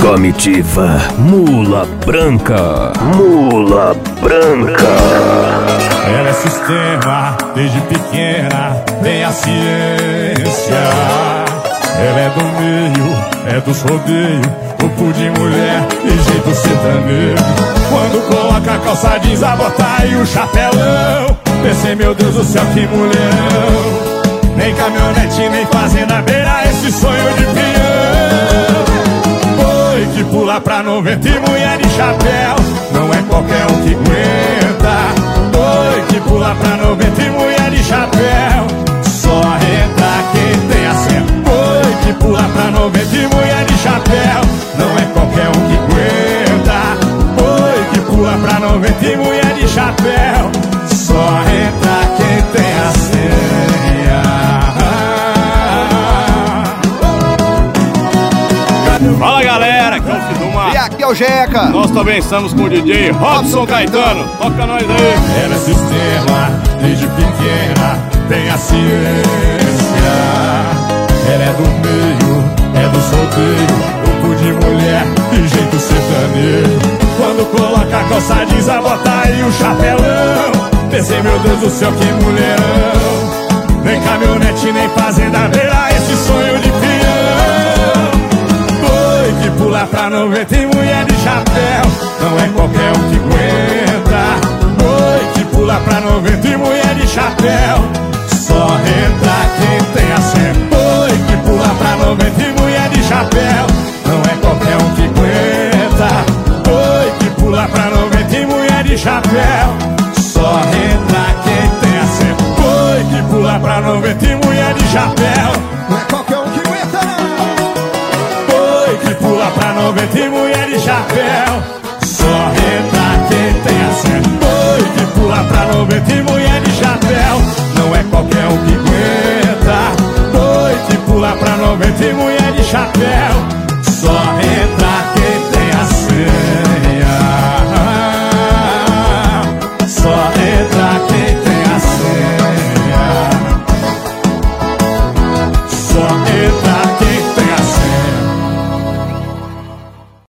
Comitiva Mula Branca. Mula Branca. Ela é sistema, desde pequena tem a ciência. Ela é do meio, é dos rodeios, corpo de mulher e jeito sertanejo. Quando coloca a calça jeans, a bota e o chapelão, pensei, meu Deus do céu, que mulherão. Nem caminhonete, nem fazenda beira esse sonho de peão. Boi que pula pra 90 e mulher de chapéu, não é qualquer um que aguenta. Boi que pula pra 90 e mulher de chapéu, só entra quem tem assento. Boi que pula pra 90 e mulher de chapéu, não é qualquer um que aguenta. Boi que pula pra 90 e mulher de chapéu, só entra quem tem a senha. Fala galera, aqui é o Fiduma. E aqui é o Jeca. Nós também estamos com o DJ Robson Caetano. Toca nós aí. Ela é sistema, desde pequena tem a ciência. Ela é do meio, é do solteiro, corpo de mulher e jeito sertanejo. Quando coloca a calça jeans, a bota e o chapelão, pensei, meu Deus do céu, que mulherão. Nem caminhonete, nem fazenda beira esse sonho de peão. Boi que pula pra 90 e mulher de chapéu, não é qualquer um que aguenta. Boi que pula pra 90 e mulher de chapéu, só entra quem tem assento. Boi que pula pra 90 e mulher de chapéu, não é qualquer um que aguenta. Boi que pula pra 90 e mulher de chapéu, só entra quem tem assento. Boi que pula pra 90 e mulher de chapéu, Não é qualquer um que aguenta. boi que pula pra 90 e mulher de chapéu, só entra quem tem assento. Boi que pula pra 90 e mulher